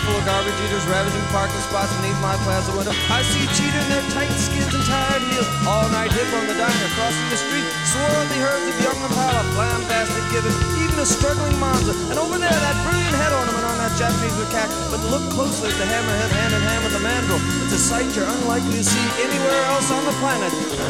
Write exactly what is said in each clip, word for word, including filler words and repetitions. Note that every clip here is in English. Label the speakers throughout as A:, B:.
A: full of garbage eaters ravaging parking spots beneath my plaza window. I see cheater in their tight skins and tired heels. All night hip on the diner, crossing the street. Swarthy herds of young Impala, flambastic gibbon, even a struggling Monza. And over there, that brilliant head ornament on that Japanese macaque. But look closely at the hammerhead hand in hand with the mandrill. It's a sight you're unlikely to see anywhere else on the planet.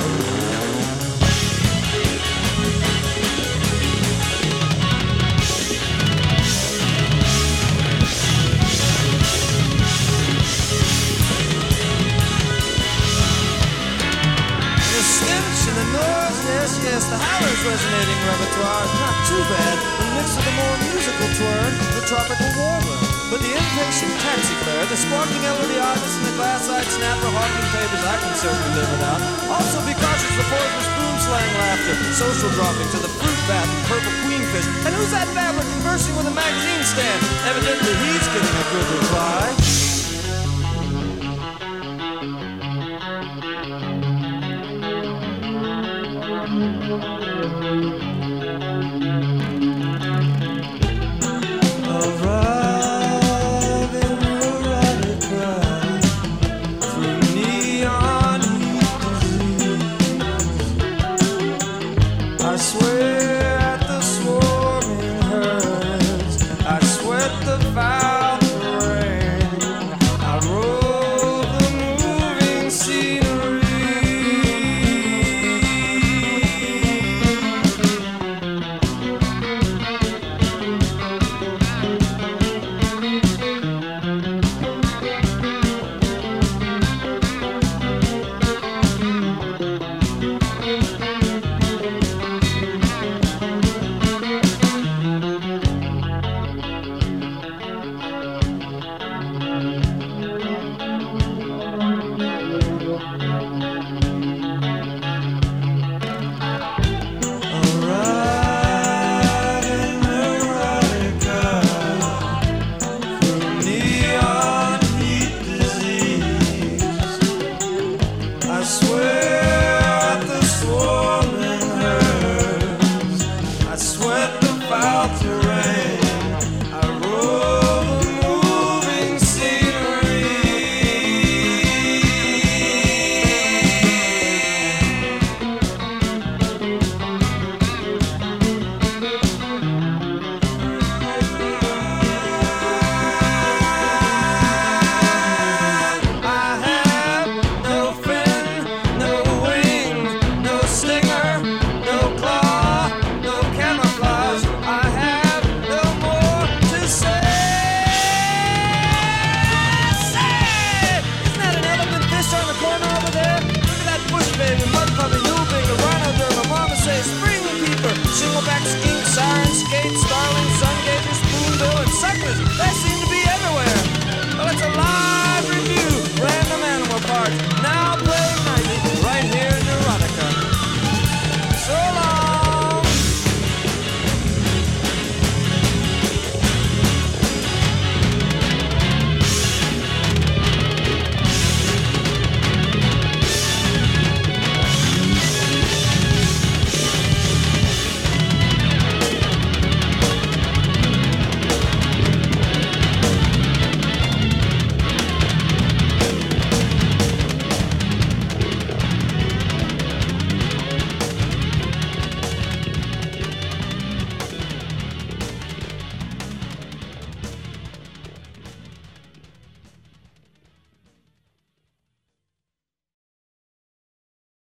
A: Yes, yes, the howler's resonating repertoire. Not too bad, but mixed with a more musical twirl, the tropical warbler. But the impatient taxi fare, the sparkling elderly artist, and the glass-eyed snapper hawking papers, I can certainly live without. Also be cautious the poisonous boom slang laughter, social dropping to the fruit bath and purple queenfish. And who's that babbler conversing with a magazine stand? Evidently he's getting a good reply.
B: I swear at the swarming herds, I sweat the foul rain, I roll the moving scenery. I swear